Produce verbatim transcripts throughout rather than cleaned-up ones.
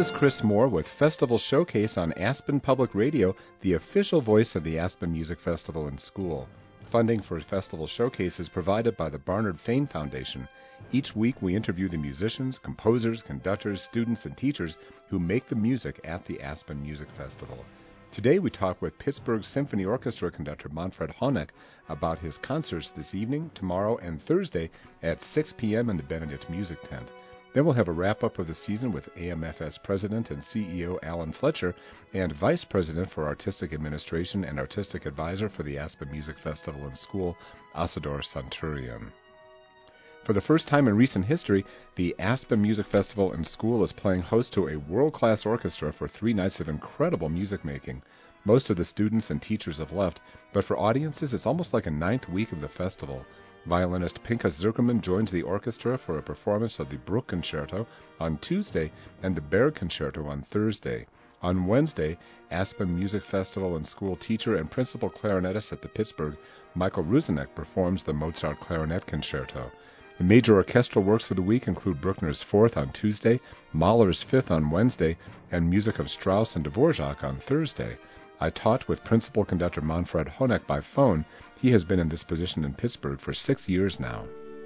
is Chris Moore with Festival Showcase on Aspen Public Radio, the official voice of the Aspen Music Festival and School. Funding for Festival Showcase is provided by the Barnard Fane Foundation. Each week we interview the musicians, composers, conductors, students, and teachers who make the music at the Aspen Music Festival. Today we talk with Pittsburgh Symphony Orchestra conductor Manfred Honeck about his concerts this evening, tomorrow, and Thursday at six p.m. in the Benedict Music Tent. Then we'll have a wrap-up of the season with A M F S President and C E O Alan Fletcher and Vice President for Artistic Administration and Artistic Advisor for the Aspen Music Festival and School, Asador Santurian. For the first time in recent history, the Aspen Music Festival and School is playing host to a world-class orchestra for three nights of incredible music making. Most of the students and teachers have left, but for audiences it's almost like a ninth week of the festival. Violinist Pinchas Zuckerman joins the orchestra for a performance of the Bruch Concerto on Tuesday and the Berg Concerto on Thursday. On Wednesday, Aspen Music Festival and School teacher and principal clarinetist at the Pittsburgh, Michael Ruzinek, performs the Mozart Clarinet Concerto. The major orchestral works of the week include Bruckner's Fourth on Tuesday, Mahler's Fifth on Wednesday, and music of Strauss and Dvorak on Thursday. I taught with principal conductor Manfred Honeck by phone. He has been in this position in Pittsburgh for six years now.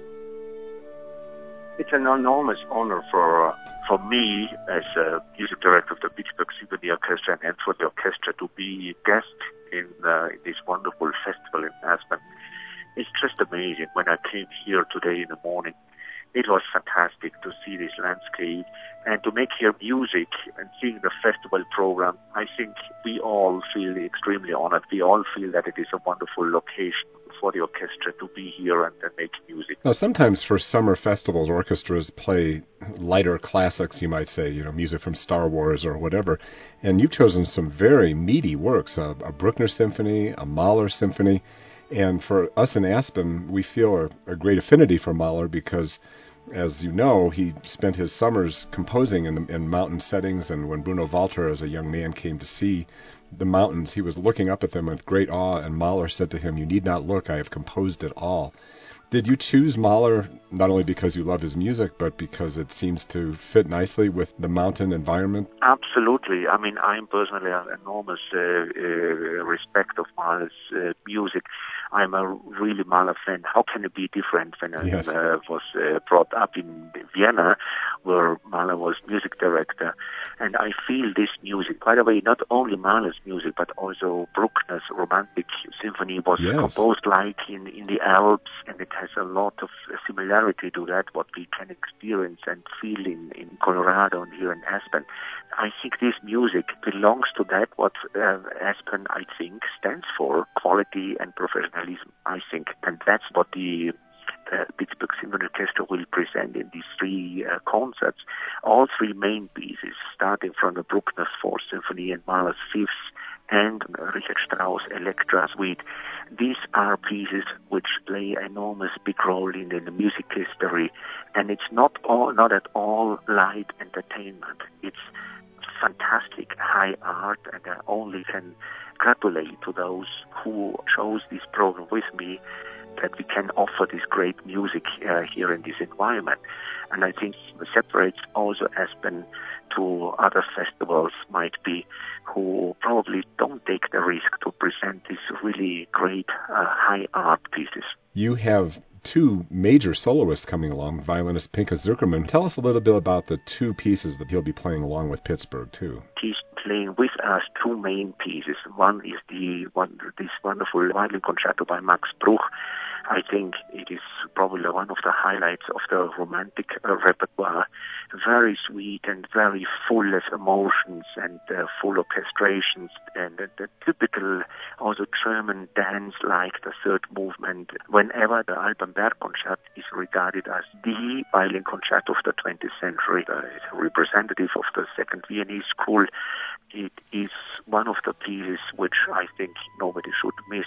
It's an enormous honor for uh, for me as a music director of the Pittsburgh Symphony Orchestra and for the orchestra to be guest in, uh, in this wonderful festival in Aspen. It's just amazing. When I came here today in the morning, it was fantastic to see this landscape and to make here music and seeing the festival program. I think we all feel extremely honored. We all feel that it is a wonderful location for the orchestra to be here and, and make music. Now, sometimes for summer festivals, orchestras play lighter classics, you might say, you know, music from Star Wars or whatever. And you've chosen some very meaty works, a, a Bruckner Symphony, a Mahler Symphony. And for us in Aspen, we feel a, a great affinity for Mahler because, as you know, he spent his summers composing in, the, in mountain settings, and when Bruno Walter, as a young man, came to see the mountains, he was looking up at them with great awe, and Mahler said to him, "You need not look, I have composed it all." Did you choose Mahler not only because you love his music, but because it seems to fit nicely with the mountain environment? Absolutely. I mean, I'm personally an enormous uh, uh, respect of Mahler's uh, music. I'm a really Mahler fan. How can it be different when Yes. I uh, was uh, brought up in Vienna, where Mahler was music director? And I feel this music, by the way, not only Mahler's music, but also Bruckner's Romantic Symphony was Yes. composed like in, in the Alps, and it has a lot of similarity to that, what we can experience and feel in, in Colorado and here in Aspen. I think this music belongs to that, what uh, Aspen, I think, stands for, quality and professionalism, I think. And that's what the uh, Pittsburgh Symphony Orchestra will present in these three uh, concerts. All three main pieces, starting from the Bruckner's Fourth Symphony and Mahler's Fifth, and Richard Strauss' Elektra Suite. These are pieces which play an enormous big role in, in the music history, and it's not all, not at all light entertainment. It's fantastic high art, and I only can gratulate to those who chose this program with me that we can offer this great music uh, here in this environment. And I think it separates also Aspen to other festivals might be who probably don't take the risk to present these really great uh, high art pieces. You have two major soloists coming along, violinist Pinchas Zuckerman. Tell us a little bit about the two pieces that he'll be playing along with Pittsburgh, too. He's playing with us two main pieces. One is the one, this wonderful violin concerto by Max Bruch. I think it is probably one of the highlights of the romantic uh, repertoire. Very sweet and very full of emotions and uh, full orchestrations, and uh, the typical also German dance like the third movement. Whenever the Alban Berg Concerto is regarded as the violin concerto of the twentieth century, uh, it's a representative of the second Viennese school, it is one of the pieces which I think nobody should miss.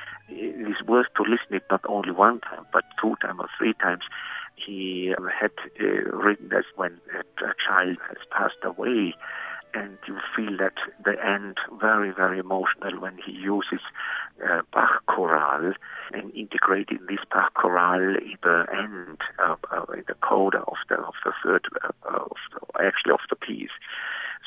It is worth to listen it not only one time, but two times or three times. He had uh, written this when a child has passed away, and you feel that the end very, very emotional when he uses uh, Bach chorale and integrating this Bach chorale in the end, uh, uh, in the coda of the of the third, uh, of the, actually of the piece.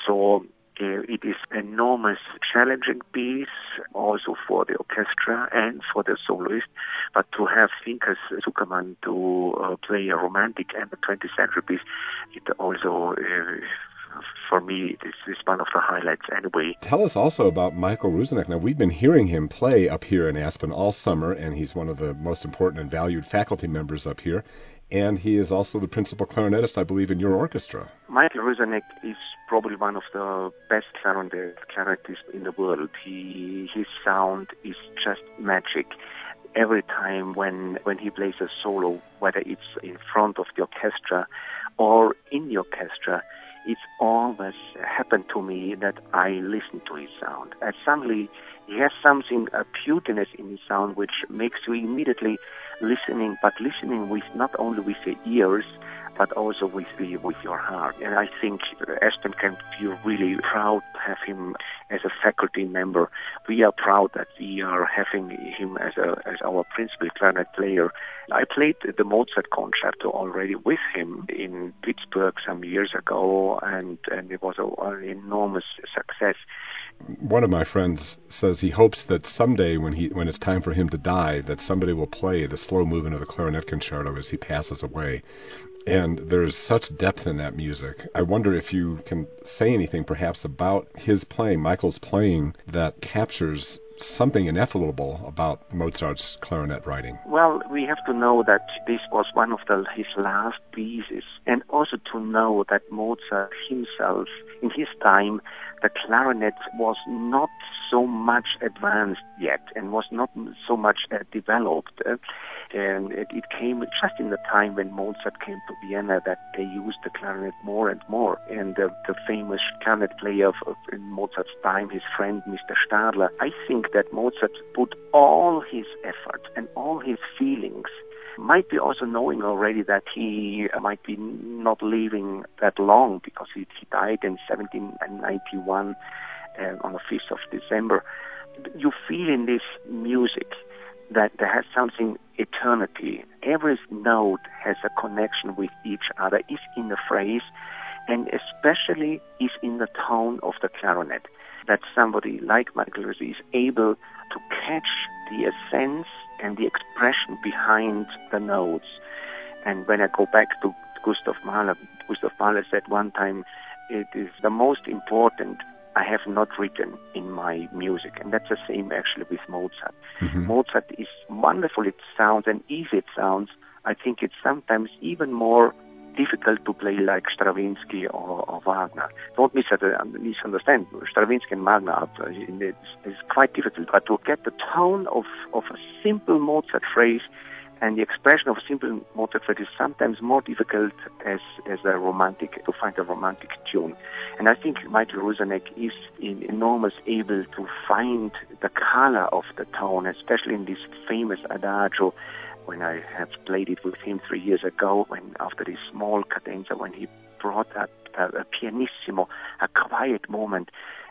So uh, it is an enormous challenging piece also for the orchestra and for the soloist. But to have Pinchas Zukerman to uh, play a romantic and a twentieth century piece, it also, uh, for me, this is one of the highlights anyway. Tell us also about Michael Ruzinek. Now, we've been hearing him play up here in Aspen all summer, and he's one of the most important and valued faculty members up here. And he is also the principal clarinetist, I believe, in your orchestra. Michael Ruzinek is probably one of the best clarinet clarinetists in the world. He, his sound is just magic. Every time when, when he plays a solo, whether it's in front of the orchestra or in the orchestra, it's always happened to me that I listen to his sound. And suddenly he has something, a putiness in his sound, which makes you immediately listening, but listening with not only with the ears, but also with the with your heart. And I think Aspen can be really proud to have him as a faculty member. We are proud that we are having him as a as our principal clarinet player. I played the Mozart concerto already with him in Pittsburgh some years ago, and, and it was a, an enormous success. One of my friends says he hopes that someday when he when it's time for him to die, that somebody will play the slow movement of the clarinet concerto as he passes away. And there's such depth in that music. I wonder if you can say anything perhaps about his playing, Michael's playing, that captures something ineffable about Mozart's clarinet writing. Well, we have to know that this was one of the, his last pieces, and also to know that Mozart himself, in his time, the clarinet was not so much advanced yet and was not so much uh, developed. Uh, and it, it came just in the time when Mozart came to Vienna that they used the clarinet more and more. And uh, the famous clarinet player of, of, in Mozart's time, his friend Mister Stadler, I think that Mozart put all his effort and all his feelings, might be also knowing already that he might be not living that long, because he, he died in seventeen ninety-one uh, on the fifth of December. You feel in this music that there has something eternity. Every note has a connection with each other, is in the phrase, and especially is in the tone of the clarinet. That somebody like Michael Ruzinek is able to catch the essence and the expression behind the notes. And when I go back to Gustav Mahler, Gustav Mahler said one time, it is the most important I have not written in my music. And that's the same actually with Mozart. Mm-hmm. Mozart is wonderful it sounds and easy it sounds. I think it's sometimes even more difficult to play like Stravinsky or, or Wagner. Don't misunderstand. Stravinsky and Wagner are, it's, it's quite difficult. But to get the tone of, of a simple Mozart phrase and the expression of a simple Mozart phrase is sometimes more difficult as, as a romantic, to find a romantic tune. And I think Michael Ruzinek is in enormous able to find the color of the tone, especially in this famous adagio. When I have played it with him three years ago, when after this small cadenza, when he brought a, a, a pianissimo, a quiet moment,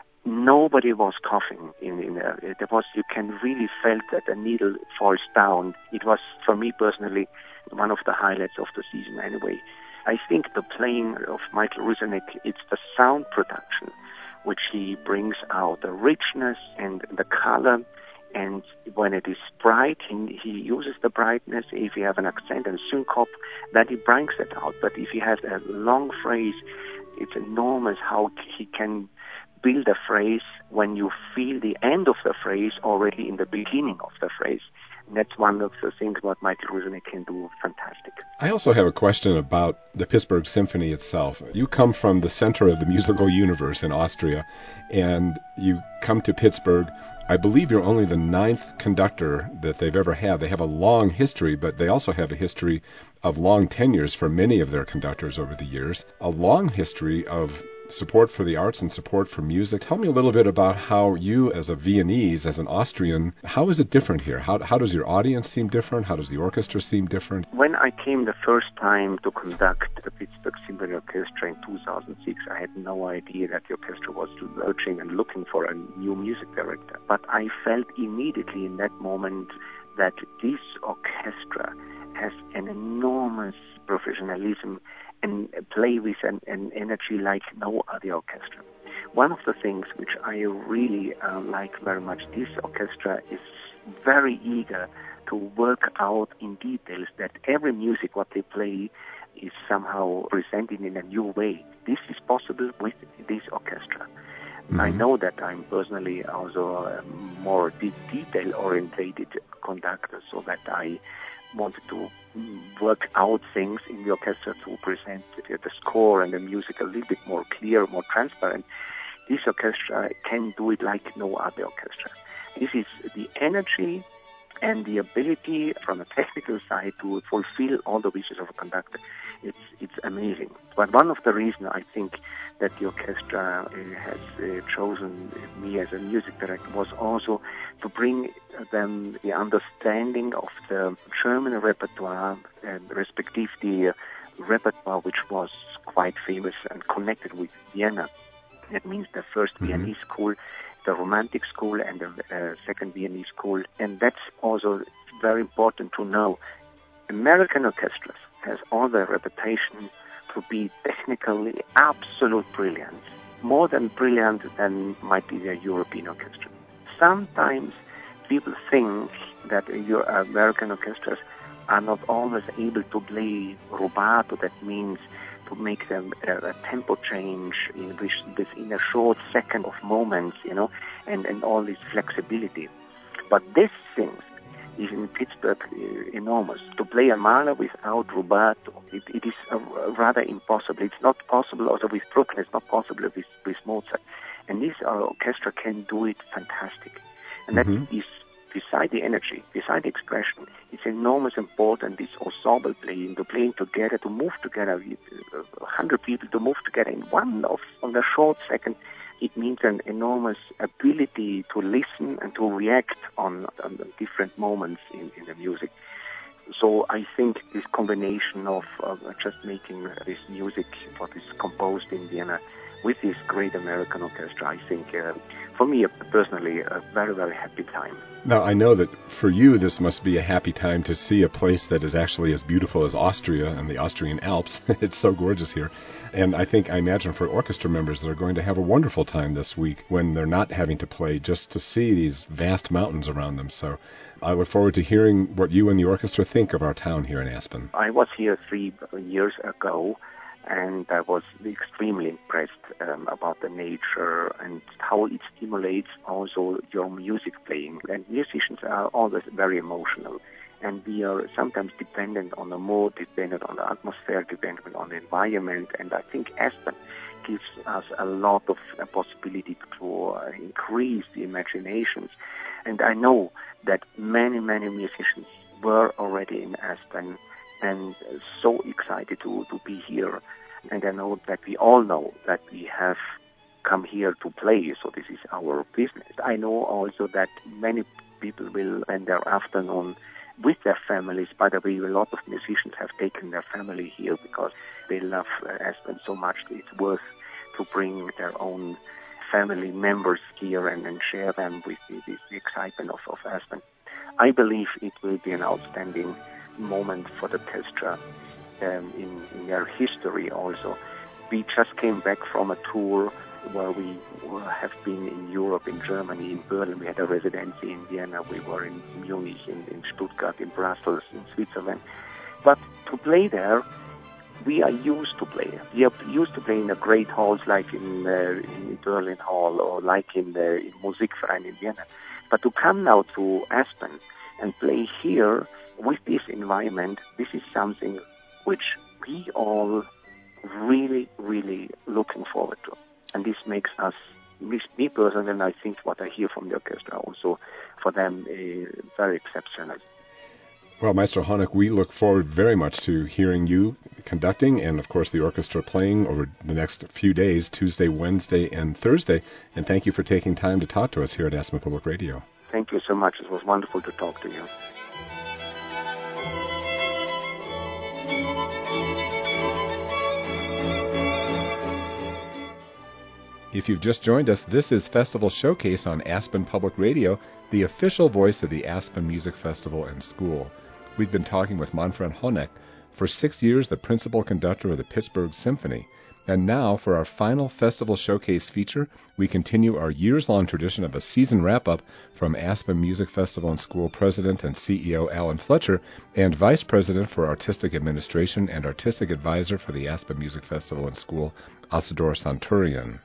nobody was coughing. In, in a, there was, you can really felt that the needle falls down. It was, for me personally, one of the highlights of the season anyway. I think the playing of Michael Ruzinek, it's the sound production which he brings out, the richness and the color. And when it is bright, he, he uses the brightness. If you have an accent and syncope, then he brings it out. But if he has a long phrase, it's enormous how he can build a phrase when you feel the end of the phrase already in the beginning of the phrase. And that's one of the things what Michael Ruzinek can do fantastic. I also have a question about the Pittsburgh Symphony itself. You come from the center of the musical universe in Austria, and you come to Pittsburgh. I believe you're only the ninth conductor that they've ever had. They have a long history, but they also have a history of long tenures for many of their conductors over the years, a long history of support for the arts and support for music. Tell me a little bit about how you, as a Viennese, as an Austrian, how is it different here? How, how does your audience seem different? How does the orchestra seem different? When I came the first time to conduct the Pittsburgh Symphony Orchestra in two thousand six, I had no idea that the orchestra was searching and looking for a new music director. But I felt immediately in that moment that this orchestra has an enormous professionalism and play with an, an energy like no other orchestra. One of the things which I really uh, like very much, this orchestra is very eager to work out in details that every music what they play is somehow presented in a new way. This is possible with this orchestra. Mm-hmm. I know that I'm personally also a more de- detail-orientated conductor, so that I wanted to work out things in the orchestra to present the score and the music a little bit more clear, more transparent. This orchestra can do it like no other orchestra. This is the energy and the ability from a technical side to fulfill all the wishes of a conductor. It's it's amazing. But one of the reasons I think that the orchestra uh, has uh, chosen me as a music director was also to bring them the understanding of the German repertoire, and respectively the repertoire which was quite famous and connected with Vienna. That means the first mm-hmm. Viennese school, the Romantic school, and the uh, second Viennese school. And that's also very important to know. American orchestras has all the reputation to be technically absolute brilliant, more than brilliant than might be the European orchestra. Sometimes people think that your American orchestras are not always able to play rubato. That means to make them a, a tempo change in which within a short second of moments, you know, and, and all this flexibility. But this thing is in Pittsburgh uh, enormous. To play a Mahler without rubato, it, it is uh, rather impossible. It's not possible also with Bruckner. It's not possible with, with Mozart. And this uh, orchestra can do it fantastic. And mm-hmm. that is beside the energy, beside the expression. It's enormous important, this ensemble playing, to playing together, to move together, a hundred people to move together in one of on a short second. It means an enormous ability to listen and to react on, on the different moments in, in the music. So I think this combination of uh, just making this music, what is composed in Vienna, with this great American orchestra, I think, uh, for me personally, a very, very happy time. Now, I know that for you, this must be a happy time to see a place that is actually as beautiful as Austria and the Austrian Alps. It's so gorgeous here. And I think, I imagine for orchestra members, they're going to have a wonderful time this week when they're not having to play, just to see these vast mountains around them. So I look forward to hearing what you and the orchestra think of our town here in Aspen. I was here three years ago, and I was extremely impressed um, about the nature and how it stimulates also your music playing. And musicians are always very emotional. And we are sometimes dependent on the mood, dependent on the atmosphere, dependent on the environment. And I think Aspen gives us a lot of uh, possibility to uh, increase the imaginations. And I know that many, many musicians were already in Aspen and so excited to, to be here. And I know that we all know that we have come here to play, so this is our business. I know also that many people will spend their afternoon with their families. By the way, a lot of musicians have taken their family here because they love Aspen so much. It's worth to bring their own family members here and, and share them with the, the, the excitement of, of Aspen. I believe it will be an outstanding moment for the orchestra um, in, in their history also. We just came back from a tour where we have been in Europe, in Germany, in Berlin. We had a residency in Vienna. We were in Munich, in, in Stuttgart, in Brussels, in Switzerland. But to play there, we are used to play. We are used to play in the great halls like in, uh, in Berlin Hall or like in the in Musikverein in Vienna. But to come now to Aspen and play here with this environment, this is something which we all really, really looking forward to. And this makes us, me personally, and I think what I hear from the orchestra also, for them, uh, very exceptional. Well, Maestro Honeck, we look forward very much to hearing you conducting and, of course, the orchestra playing over the next few days, Tuesday, Wednesday, and Thursday. And thank you for taking time to talk to us here at Aspen Public Radio. Thank you so much. It was wonderful to talk to you. If you've just joined us, this is Festival Showcase on Aspen Public Radio, the official voice of the Aspen Music Festival and School. We've been talking with Manfred Honeck, for six years the principal conductor of the Pittsburgh Symphony. And now, for our final Festival Showcase feature, we continue our years-long tradition of a season wrap-up from Aspen Music Festival and School President and C E O Alan Fletcher and Vice President for Artistic Administration and Artistic Advisor for the Aspen Music Festival and School, Asador Santurian.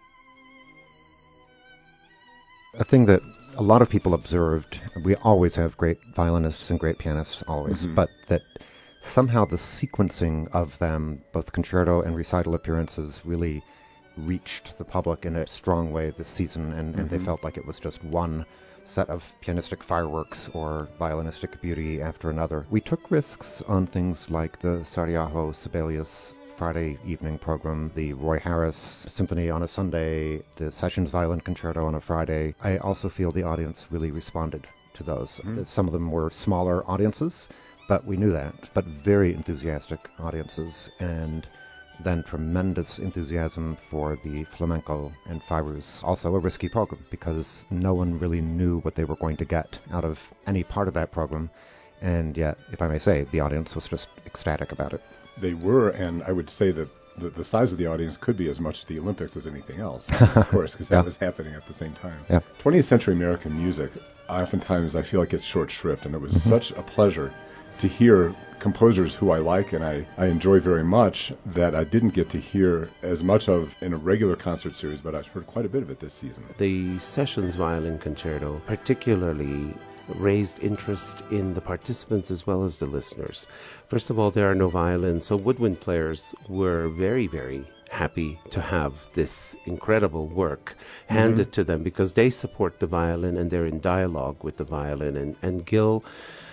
A thing that a lot of people observed, we always have great violinists and great pianists, always, mm-hmm. but that somehow the sequencing of them, both concerto and recital appearances, really reached the public in a strong way this season, and, mm-hmm. and they felt like it was just one set of pianistic fireworks or violinistic beauty after another. We took risks on things like the Sariaho Sibelius Friday evening program, the Roy Harris Symphony on a Sunday, the Sessions Violin Concerto on a Friday. I also feel the audience really responded to those. Mm-hmm. Some of them were smaller audiences, but we knew that, but very enthusiastic audiences, and then tremendous enthusiasm for the flamenco and Fairuz. Also a risky program, because no one really knew what they were going to get out of any part of that program, and yet, if I may say, the audience was just ecstatic about it. They were, and I would say that the, the size of the audience could be as much the Olympics as anything else, of course, because that yeah. was happening at the same time. Yeah. twentieth century American music, oftentimes I feel like it's short shrift, and it was mm-hmm. such a pleasure to hear composers who I like and I, I enjoy very much that I didn't get to hear as much of in a regular concert series, but I've heard quite a bit of it this season. The Sessions Violin Concerto particularly raised interest in the participants as well as the listeners. First of all, there are no violins, so woodwind players were very, very happy to have this incredible work handed mm-hmm. to them, because they support the violin and they're in dialogue with the violin. And, and Gil,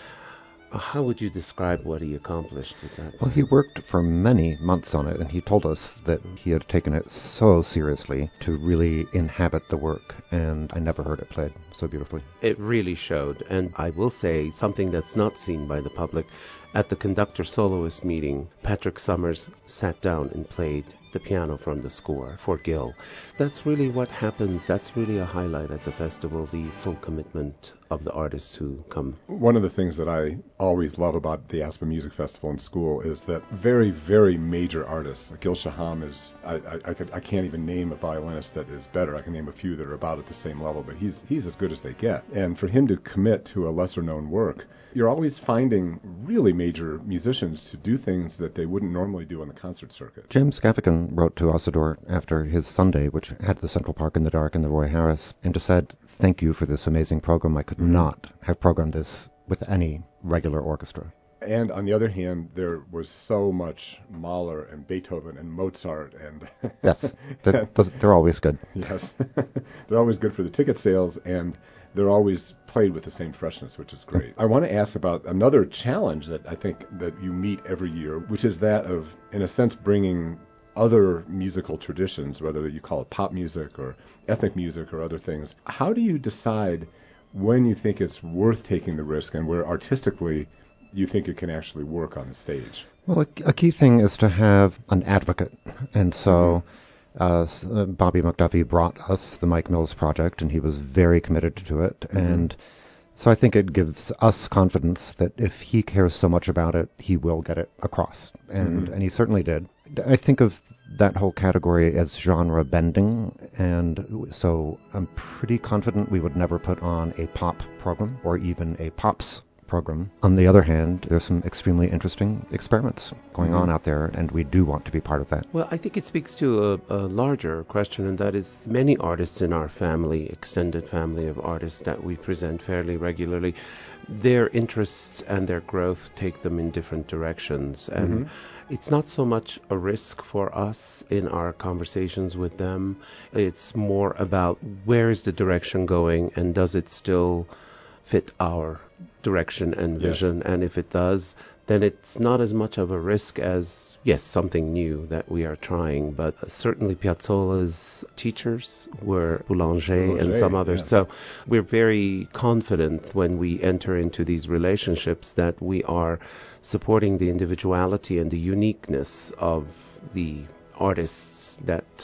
how would you describe what he accomplished with that? Well, he worked for many months on it, and he told us that he had taken it so seriously to really inhabit the work, and I never heard it played so beautifully. It really showed, and I will say something that's not seen by the public. At the conductor soloist meeting, Patrick Summers sat down and played the piano from the score for Gil. That's really what happens. That's really a highlight at the festival, the full commitment of the artists who come. One of the things that I always love about the Aspen Music Festival and School is that very, very major artists, like Gil Shaham is, I, I, I, could, I can't even name a violinist that is better. I can name a few that are about at the same level, but he's he's as good as they get. And for him to commit to a lesser-known work, you're always finding really major musicians to do things that they wouldn't normally do on the concert circuit. James Gaffigan wrote to Asador after his Sunday, which had the Central Park in the Dark and the Roy Harris, and just said, thank you for this amazing program. I could mm-hmm. not have programmed this with any regular orchestra. And on the other hand, there was so much Mahler and Beethoven and Mozart and yes, they're, they're always good. Yes, they're always good for the ticket sales, and they're always played with the same freshness, which is great. I want to ask about another challenge that I think that you meet every year, which is that of, in a sense, bringing other musical traditions, whether you call it pop music or ethnic music or other things. How do you decide when you think it's worth taking the risk and where artistically you think it can actually work on the stage? Well, a, a key thing is to have an advocate. And so mm-hmm. uh, Bobby McDuffie brought us the Mike Mills project, and he was very committed to it. Mm-hmm. And so I think it gives us confidence that if he cares so much about it, he will get it across. And, mm-hmm. and he certainly did. I think of that whole category as genre bending, and so I'm pretty confident we would never put on a pop program or even a pops program. On the other hand, there's some extremely interesting experiments going mm-hmm. on out there, and we do want to be part of that. Well, I think it speaks to a, a larger question, and that is many artists in our family, extended family of artists that we present fairly regularly, their interests and their growth take them in different directions. And mm-hmm. it's not so much a risk for us in our conversations with them. It's more about where is the direction going, and does it still fit our direction and vision? Yes. And if it does, then it's not as much of a risk as, yes, something new that we are trying. But certainly Piazzolla's teachers were Boulanger, Boulanger and some others. Yes. So we're very confident when we enter into these relationships that we are supporting the individuality and the uniqueness of the artists that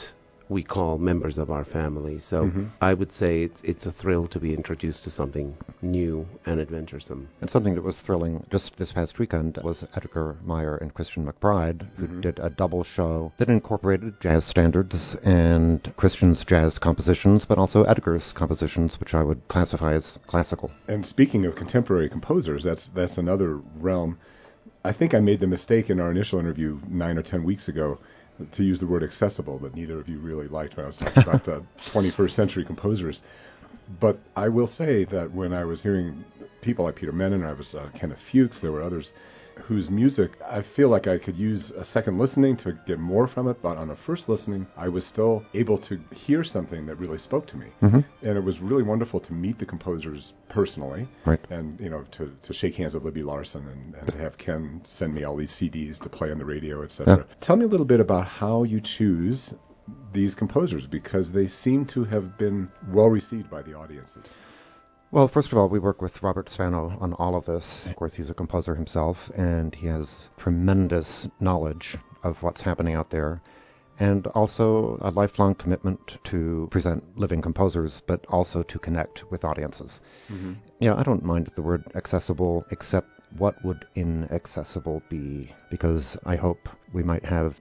we call members of our family. So mm-hmm. I would say it's it's a thrill to be introduced to something new and adventuresome. And something that was thrilling just this past weekend was Edgar Meyer and Christian McBride, who mm-hmm. did a double show that incorporated jazz standards and Christian's jazz compositions, but also Edgar's compositions, which I would classify as classical. And speaking of contemporary composers, that's that's another realm. I think I made the mistake in our initial interview nine or ten weeks ago to use the word accessible, but neither of you really liked when I was talking about uh, twenty-first century composers. But I will say that when I was hearing people like Peter Menon, I was uh, Kenneth Fuchs, there were others whose music I feel like I could use a second listening to get more from it, but on a first listening, I was still able to hear something that really spoke to me. Mm-hmm. And it was really wonderful to meet the composers personally, right. and you know, to, to shake hands with Libby Larsen and, and to have Ken send me all these C Ds to play on the radio, et cetera. Yeah. Tell me a little bit about how you choose these composers, because they seem to have been well received by the audiences. Well, first of all, we work with Robert Spano on all of this. Of course, he's a composer himself, and he has tremendous knowledge of what's happening out there, and also a lifelong commitment to present living composers, but also to connect with audiences. Mm-hmm. Yeah, I don't mind the word accessible, except what would inaccessible be? Because I hope we might have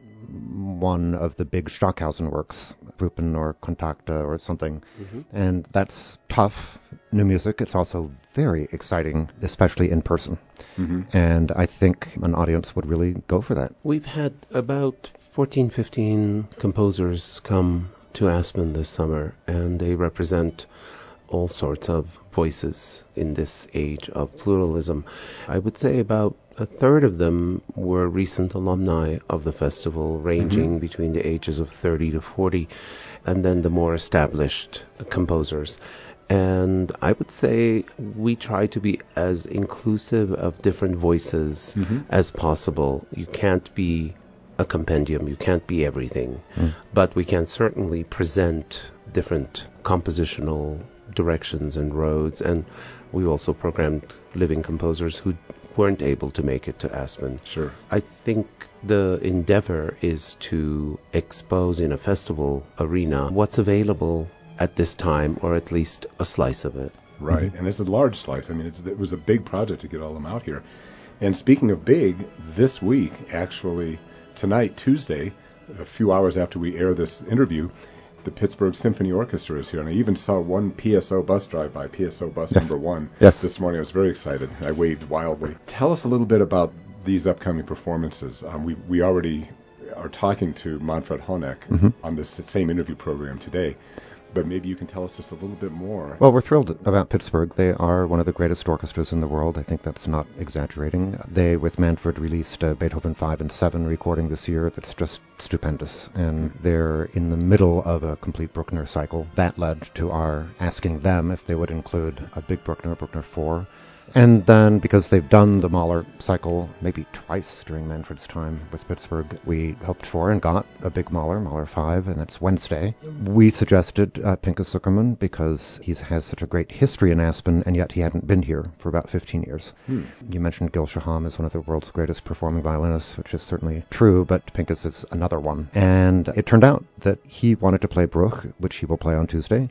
one of the big Stockhausen works, Rupen or Contacta or something, mm-hmm. and that's tough new music. It's also very exciting, especially in person, mm-hmm. and I think an audience would really go for that. We've had about fourteen, fifteen composers come to Aspen this summer, and they represent all sorts of voices in this age of pluralism. I would say about a third of them were recent alumni of the festival, ranging mm-hmm. between the ages of thirty to forty, and then the more established composers. And I would say we try to be as inclusive of different voices mm-hmm. as possible. You can't be a compendium, you can't be everything, mm. but we can certainly present different compositional directions and roads, and we also programmed living composers who weren't able to make it to Aspen. Sure. I think the endeavor is to expose in a festival arena what's available at this time, or at least a slice of it. Right, mm-hmm. and it's a large slice. I mean, it's, it was a big project to get all of them out here. And speaking of big, this week, actually, tonight, Tuesday, a few hours after we air this interview, the Pittsburgh Symphony Orchestra is here, and I even saw one P S O bus drive by, P S O bus yes. number one, yes. this morning. I was very excited. I waved wildly. Tell us a little bit about these upcoming performances. Um, we we already are talking to Manfred Honeck mm-hmm. on this same interview program today, but maybe you can tell us just a little bit more. Well, we're thrilled about Pittsburgh. They are one of the greatest orchestras in the world. I think that's not exaggerating. They, with Manfred, released uh, Beethoven five and seven recording this year that's just stupendous. And they're in the middle of a complete Bruckner cycle. That led to our asking them if they would include a big Bruckner, Bruckner four. And then, because they've done the Mahler cycle maybe twice during Manfred's time with Pittsburgh, we hoped for and got a big Mahler, Mahler five, and that's Wednesday. We suggested uh, Pinchas Zukerman because he has such a great history in Aspen, and yet he hadn't been here for about fifteen years. Hmm. You mentioned Gil Shaham as one of the world's greatest performing violinists, which is certainly true, but Pinchas is another one. And it turned out that he wanted to play Bruch, which he will play on Tuesday.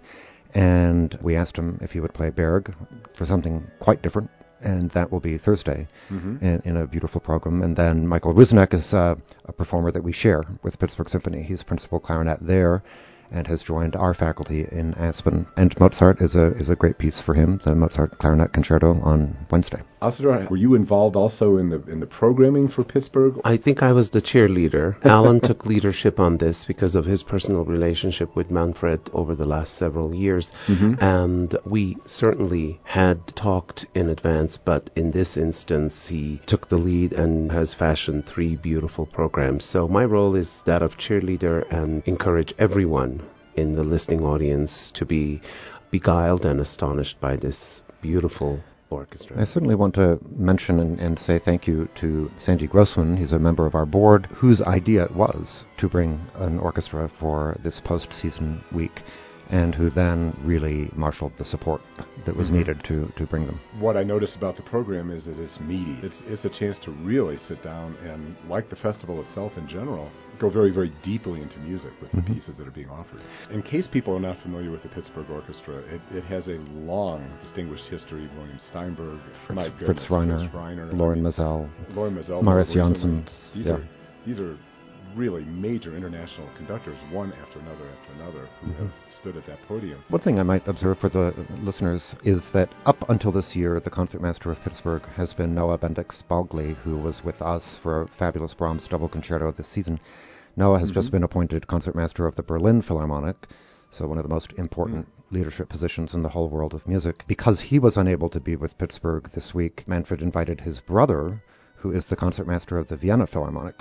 And we asked him if he would play Berg for something quite different, and that will be Thursday mm-hmm. in, in a beautiful program. And then Michael Ruzinek is uh, a performer that we share with Pittsburgh Symphony. He's principal clarinet there and has joined our faculty in Aspen. And Mozart is a is a great piece for him, the Mozart Clarinet Concerto on Wednesday. Asador, were you involved also in the in the programming for Pittsburgh? I think I was the cheerleader. Alan took leadership on this because of his personal relationship with Manfred over the last several years. Mm-hmm. And we certainly had talked in advance, but in this instance, he took the lead and has fashioned three beautiful programs. So my role is that of cheerleader and encourage everyone in the listening audience to be beguiled and astonished by this beautiful orchestra. I certainly want to mention and, and say thank you to Sandy Grossman. He's a member of our board whose idea it was to bring an orchestra for this post-season week. and who then really marshaled the support that was mm-hmm. needed to, to bring them. What I notice about the program is that it's meaty. It's it's a chance to really sit down and, like the festival itself in general, go very, very deeply into music with mm-hmm. the pieces that are being offered. In case people are not familiar with the Pittsburgh Orchestra, it, it has a long, distinguished history. William Steinberg, Fritz, goodness, Fritz Reiner, Fritz Reiner Lauren I mean, Mazel, Lauren Mazel, Marius recently. Janssen. These yeah. are these are really major international conductors, one after another after another, who mm-hmm. have stood at that podium. One thing I might observe for the listeners is that up until this year, the concertmaster of Pittsburgh has been Noah Bendix-Balgley, who was with us for a fabulous Brahms double concerto this season. Noah has mm-hmm. just been appointed concertmaster of the Berlin Philharmonic, so one of the most important mm. leadership positions in the whole world of music. Because he was unable to be with Pittsburgh this week, Manfred invited his brother, who is the concertmaster of the Vienna Philharmonic.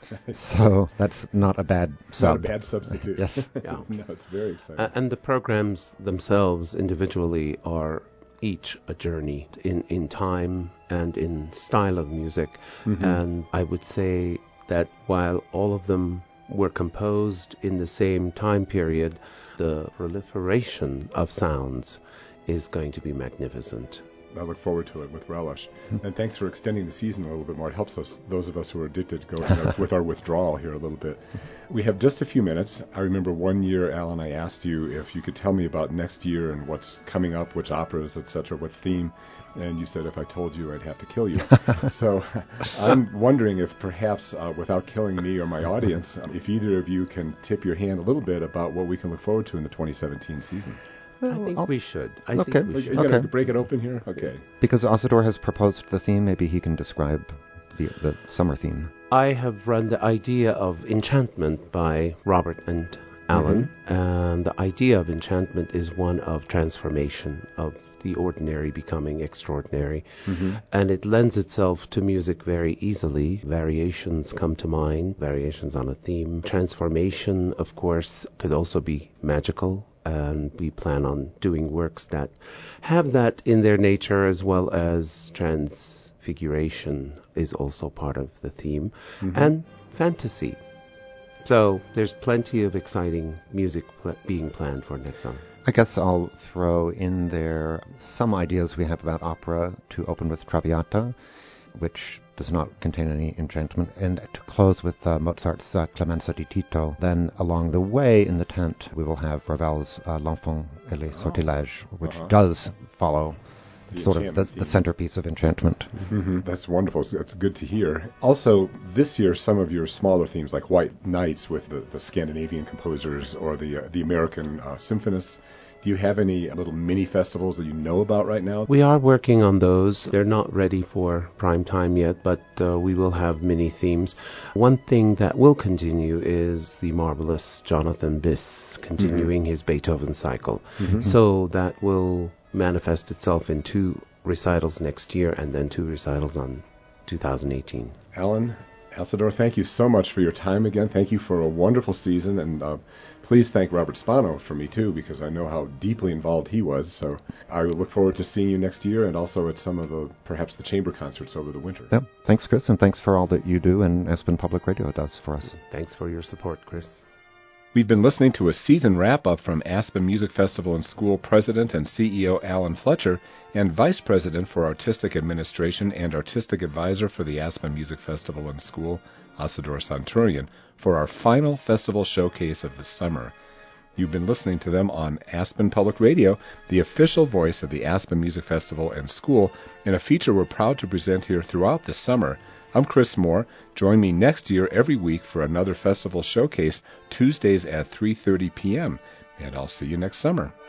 So that's not a bad sub. Not a bad substitute. Yes. Yeah. No, it's very exciting. Uh, and the programs themselves individually are each a journey in, in time and in style of music. Mm-hmm. And I would say that while all of them were composed in the same time period, the proliferation of sounds is going to be magnificent. I look forward to it with relish. And thanks for extending the season a little bit more. It helps us, those of us who are addicted, go you know, with our withdrawal here a little bit. We have just a few minutes. I remember one year, Alan, I asked you if you could tell me about next year and what's coming up, which operas, et cetera, what theme. And you said if I told you, I'd have to kill you. So I'm wondering if perhaps, uh, without killing me or my audience, if either of you can tip your hand a little bit about what we can look forward to in the twenty seventeen season. I think I'll, we should. I okay. think we Are should. you going okay. to break it open here? Okay. Because Asador has proposed the theme, maybe he can describe the, the summer theme. I have run the idea of Enchantment by Robert and Alan, mm-hmm. and the idea of enchantment is one of transformation, of the ordinary becoming extraordinary, mm-hmm. and it lends itself to music very easily. Variations come to mind, variations on a theme. Transformation, of course, could also be magical, and we plan on doing works that have that in their nature, as well as transfiguration is also part of the theme, mm-hmm. and fantasy. So there's plenty of exciting music pl- being planned for next summer. I guess I'll throw in there some ideas we have about opera to open with Traviata, which does not contain any enchantment, and to close with uh, Mozart's uh, Clemenza di Tito. Then along the way in the tent we will have Ravel's uh, L'Enfant et les Sortilèges, which uh-huh. does follow the sort of the, the centerpiece of enchantment. Mm-hmm. That's wonderful. That's good to hear. Also, this year, some of your smaller themes, like White Nights with the, the Scandinavian composers or the uh, the American uh, symphonists, do you have any little mini festivals that you know about right now? We are working on those. They're not ready for prime time yet, but uh, we will have mini themes. One thing that will continue is the marvelous Jonathan Biss continuing mm-hmm. his Beethoven cycle. Mm-hmm. So that will manifest itself in two recitals next year and then two recitals on two thousand eighteen. Alan, Asador, thank you so much for your time again. Thank you for a wonderful season, and uh, please thank Robert Spano for me too, because I know how deeply involved he was. So I look forward to seeing you next year, and also at some of the, perhaps the chamber concerts over the winter. Yeah, thanks, Chris, and thanks for all that you do and Aspen Public Radio does for us. Thanks for your support, Chris. We've been listening to a season wrap-up from Aspen Music Festival and School President and C E O Alan Fletcher and Vice President for Artistic Administration and Artistic Advisor for the Aspen Music Festival and School, Asador Santurian, for our final festival showcase of the summer. You've been listening to them on Aspen Public Radio, the official voice of the Aspen Music Festival and School, in a feature we're proud to present here throughout the summer. I'm Chris Moore. Join me next year every week for another festival showcase, Tuesdays at three thirty p.m., and I'll see you next summer.